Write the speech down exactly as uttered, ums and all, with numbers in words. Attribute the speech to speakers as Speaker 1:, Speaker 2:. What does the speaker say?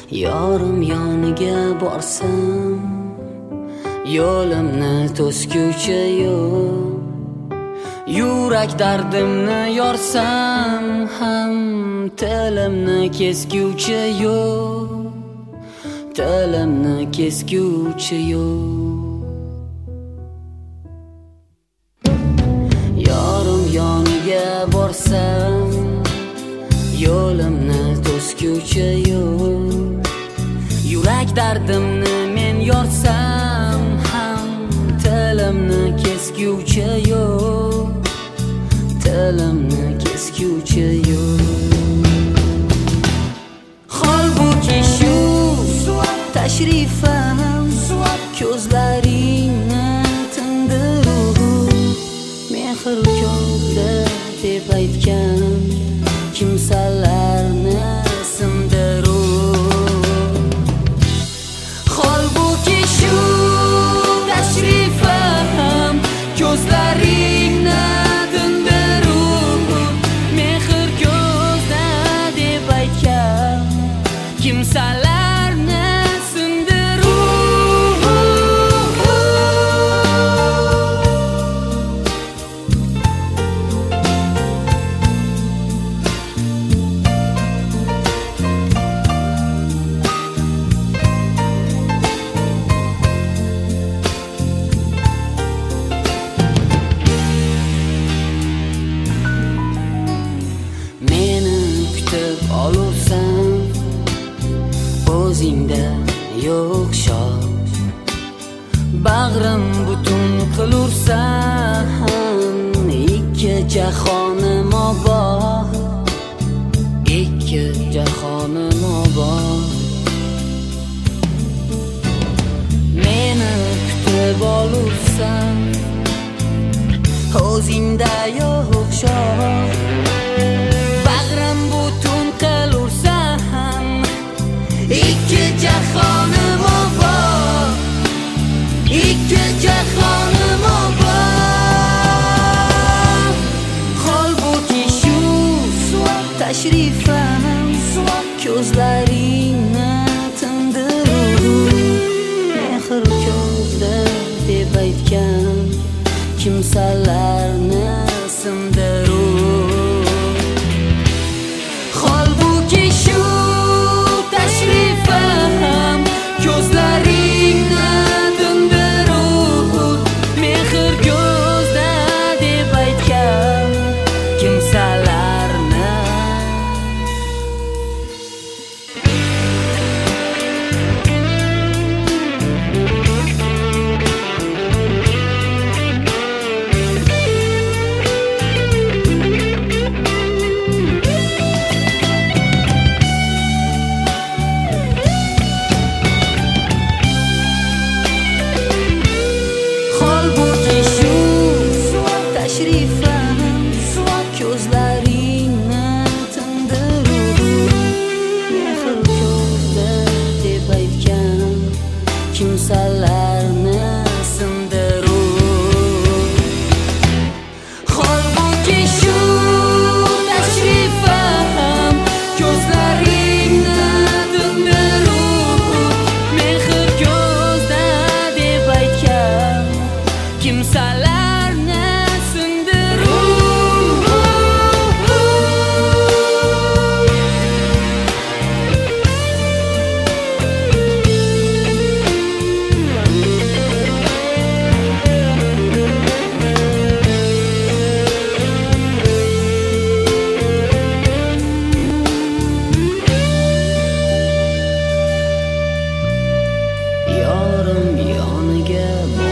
Speaker 1: Yorim yoniga borsam, yo'limni to'sguvchi yo'q. Yurak dardimni yorsam ham, tilimni kesguvchi yo'q. Tilimni kesguvchi yo'q. Yorim yoniga borsam, yo'limni to'sguvchi yo'q. Yurak dardimni men yorsam ham, tilimni kesguvchi yo'q. Tilimni kesguvchi yo'q. Holbuki shu tashrifam ko'zlaringni tindirur. Mehr ko'zda deb aytgan kimsalarni sindirur. Holbuki shu tashrifam ko'zlaringni tindirur. Mehr ko'zda deb aytgan kimsalarni olursan, o'zingda yo'q shod. Bag'rim butun qilursan, ikki jahonim obod. Ikki jahonim obod. Meni kutib olursan, o'zingda yo'q shod. İki jahonim obod, ikki jahonim obod. Holbuki shu tashrifam ko'zlaringni tindirur. Mehr ko'zda deb aytgan kimsalarni sindirur. Holbuki shu tashrifam ko'zlaringni tindirur. Mehr ko'zda deb aytgan kimsalarni. Holbuki shu tashrifam ko'zlaringni tindirur. Mehr ko'zda deb aytgan kimsalarni sindirur. Holbuki shu tashrifam ko'zlaringni tindirur. Mehr ko'zda deb aytgan kimsalarni sindirur. Yorim yoniga